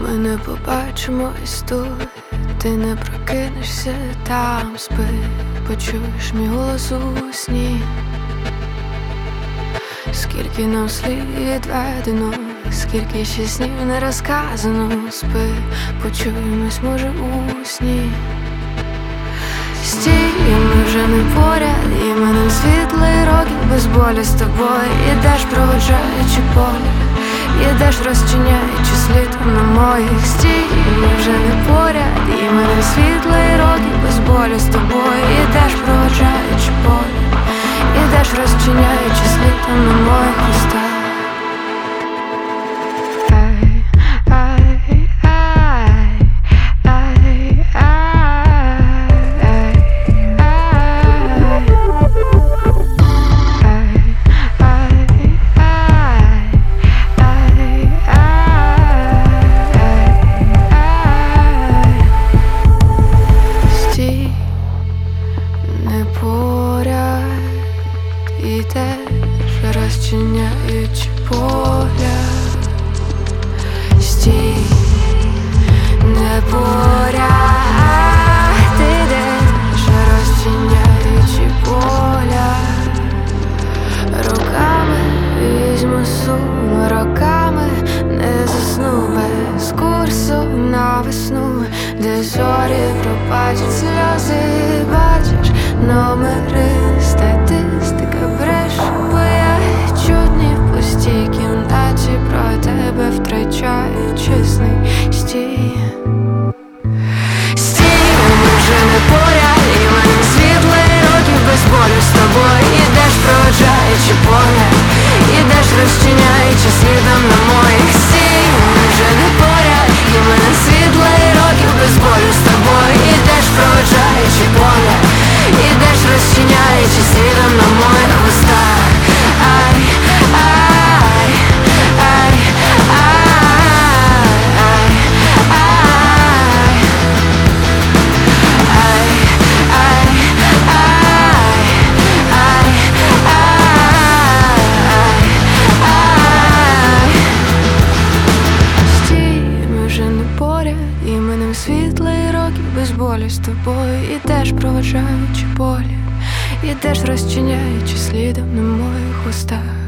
Ми не побачимось тут, ти не прокинешся, там спи, почуєш мій голос у сні. Скільки нам слід відведено, скільки ще снів не розказано, спи, почуємось, може, у сні. Стій, ми вже не поряд, і мене світлий років без болі з тобою. Ідеш, проводжаючи поле, ідеш, розчиняючи слідом на моїх. Стій, ми вже не поряд, і мене світлий років без болі з тобою. Ідеш, проводжаючи поле, ідеш, розчиняючи слідом на моїх устах. Ідеш, розчиняючи погляд. Стій, не поряд. Ідеш, розчиняючи погляд. Руками візьму сум, роками не засну без курсу на весну, де зорі пробачать сльози, бачиш номери, статистика бреше, бо я чудні в пустій кімнаті, про тебе втрачаю чесний стій. Стій, ми вже не поряд, і мене світлий років без болю з тобою. Ідеш, проводжаючи поле, ідеш, розчиняючи слідом на моїх. Стій, ми вже не поряд, і мене світлий років без болю з тобою. Ідеш, проводжаючи поле, ідеш, розчиняючи слідом на моїх устах. Ай, ай, ай, ай, ай, стій, ми вже не поряд, і мене світлий років без болі з тобою. Ідеш, проводжаючи полі, ідеш, розчиняючи слідом на моїх устах.